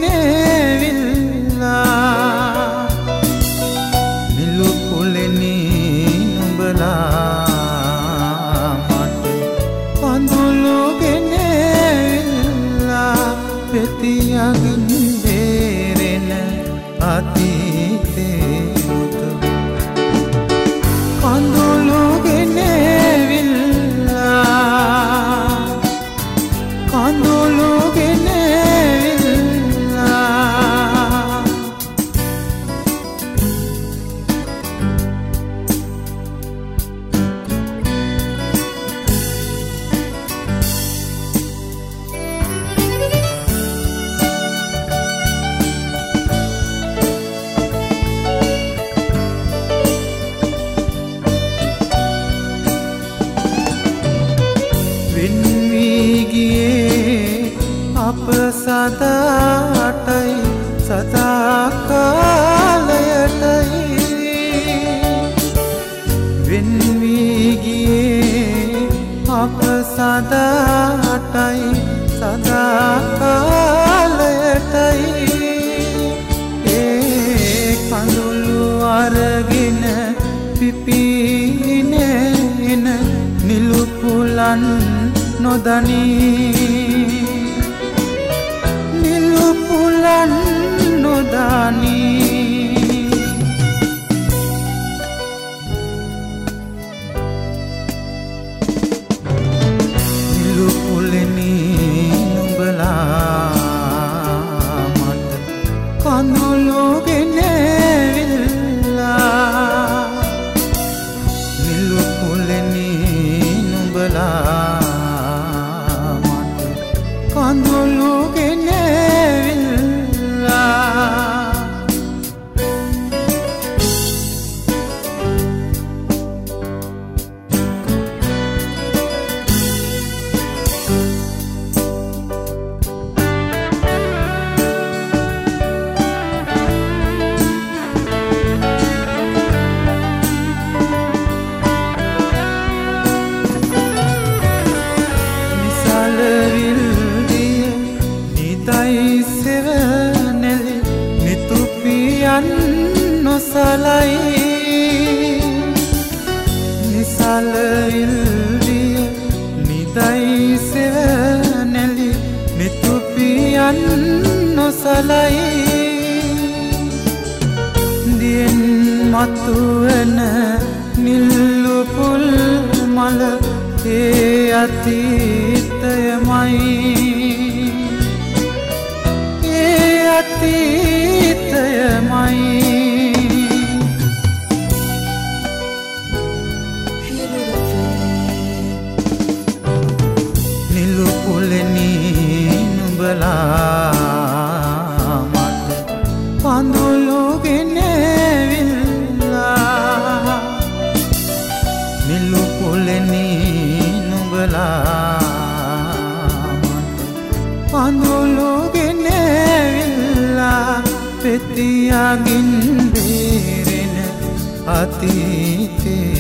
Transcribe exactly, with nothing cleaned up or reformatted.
ගෙනවිල්ලා නිලු පුලෙනි නුඹලා මට කඳුළු ගෙනවිල්ලා පෙතියකින් බේරෙන අතීතේ මුතු කඳුළු ගෙනවිල්ලා කඳුළු ගෙනවිල්ලා අප සදාටයි සදාකාලයටයි වෙන් වී ගියේ අප සදාටයි සදාකාලයටයි ඒ කඳුළු අරගෙන පිපින එන නිලු පුලන් නොදනී පුලන් නොදනී නිලු පුලෙනි නුඹලා මට කඳුළු ගෙනවිල්ලා නිලු පුලෙනි නුඹලා මට කඳුළු නොසලයි නිසල ඉල්දිය නිදයි සෙවනැලි නිතුපියන් නොසලයි දියෙන් මතුවන නිල්ලු පුල් මල ඒ අතීතයමයි ඒ අතීතයමයි නිලු පුලෙනි නුඹලා මට කඳුළු ගෙනවිල්ලා නිලු පුලෙනි නුඹලා මට කඳුළු ගෙනවිල්ලා පෙතියකින් බේරෙන අතීතේ